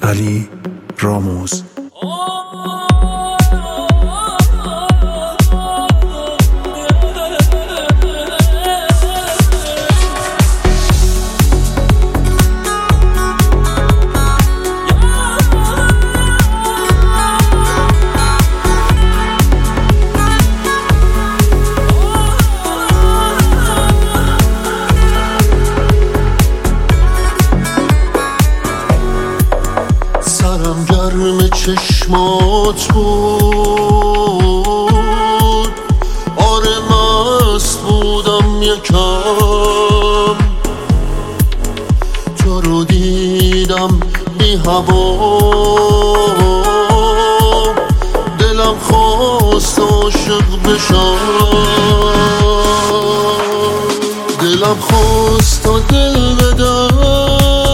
علی راموز. سرم گرم چشمات بود، آره مست بودم یکم، تو رو دیدم بی هوا، دلم خواست عاشق بشم، دلم خواست تا دل بدم،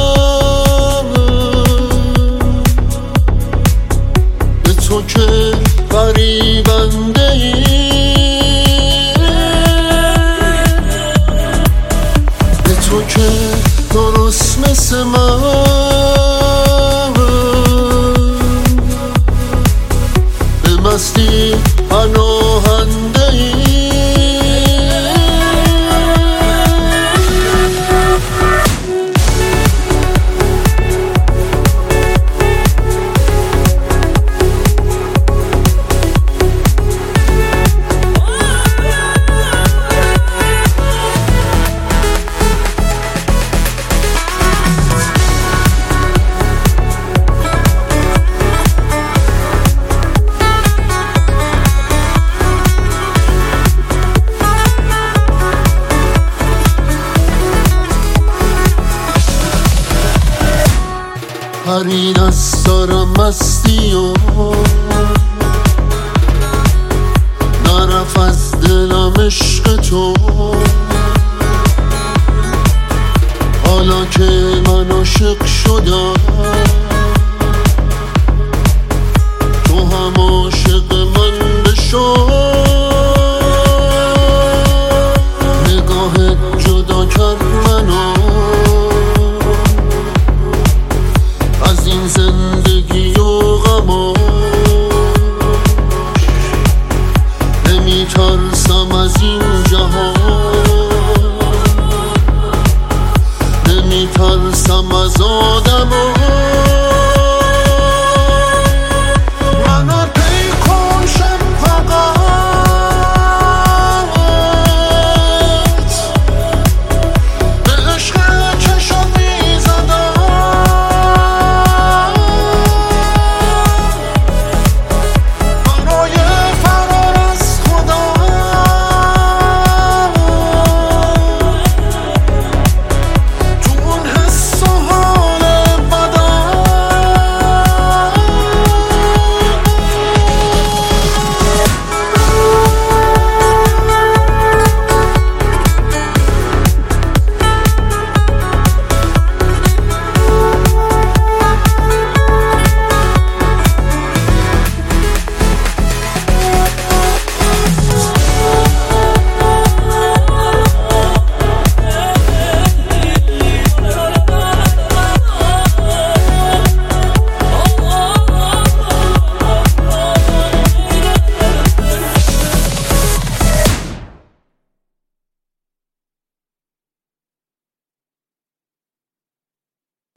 تو که فریبنده ای، به تو که درست مثل من، به مستی پناهنده ای. پرید از سرم مستی و نرفت از دلم عشق تو، حالا که من عاشق شدم تو هم عاشق من بشو، نگاهت جدا کرد منو از این زندگی و غماش، نمیترسم از این جهان، نمیترسم از آدماش.